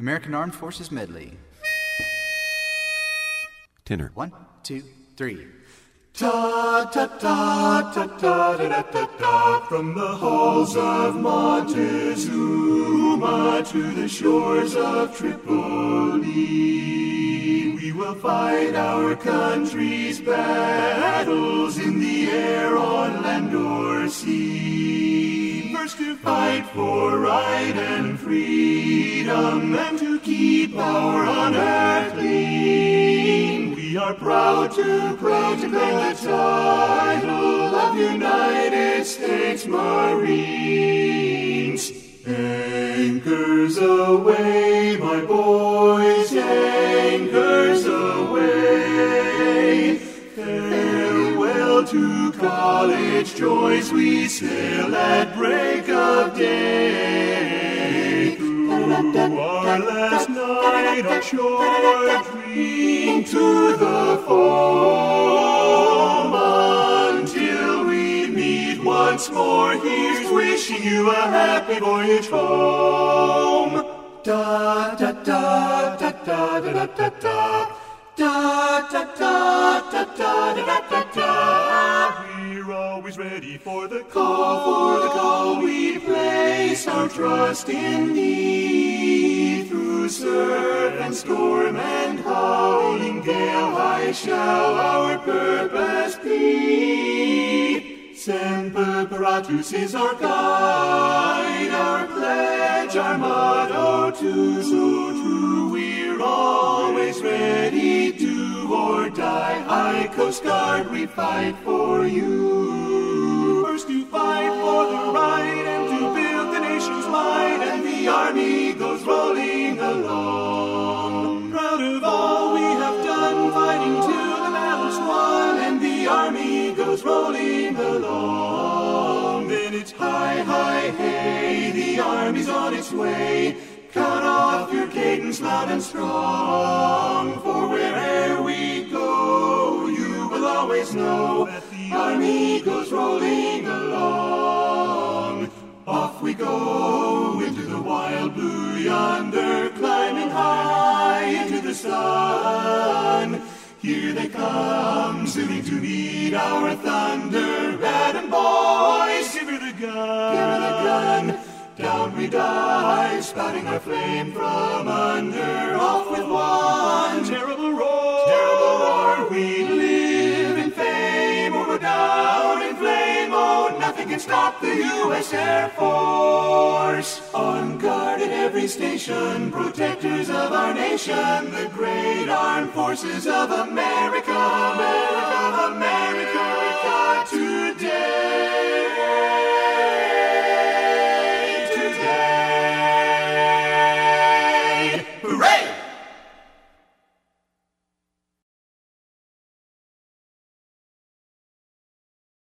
American Armed Forces Medley. Tenor. 1, 2, 3. Ta ta ta ta ta da da da da. From the halls of Montezuma to the shores of Tripoli, we will fight our country's battles in the air, on land or sea. First to fight for right and freedom, and to keep our honor clean. We are proud to claim the title of United States Marines. Anchors aweigh, my boys, anchors aweigh. Farewell to college joys, we sail at break of day. Through our last night on shore, dream to the foam, until we meet once more. Here's wishing you a happy voyage home. Da da da da da da da da da. Da da da da da da da da. We're always ready for the call, we place our trust in thee. Through surf and storm and howling gale, high shall our purpose be. Semper Paratus is our guide, our pledge, our motto too. So true, we're always ready, do or die. High Coast Guard, we fight for you. First to fight for the right and to build the nation's might, and the army goes rolling along. Proud of all we have done, fighting till the battle's won, and the army goes rolling along. Then it's hi, hi, hey, the army's on its way. Cut off your cadence loud and strong, for where'er we go, you will always know that the army goes rolling along. Off we go into the wild blue yonder, climbing high into the sun. Here they come, soon to meet our thunder. Adam boys, give her the gun, give her the gun. Down we dive, spouting our flame from under. Off with one terrible roar, we live in fame, or we're down in flame. Oh, nothing can stop the U.S. Air Force. On guard at every station, protectors of our nation, the great armed forces of America.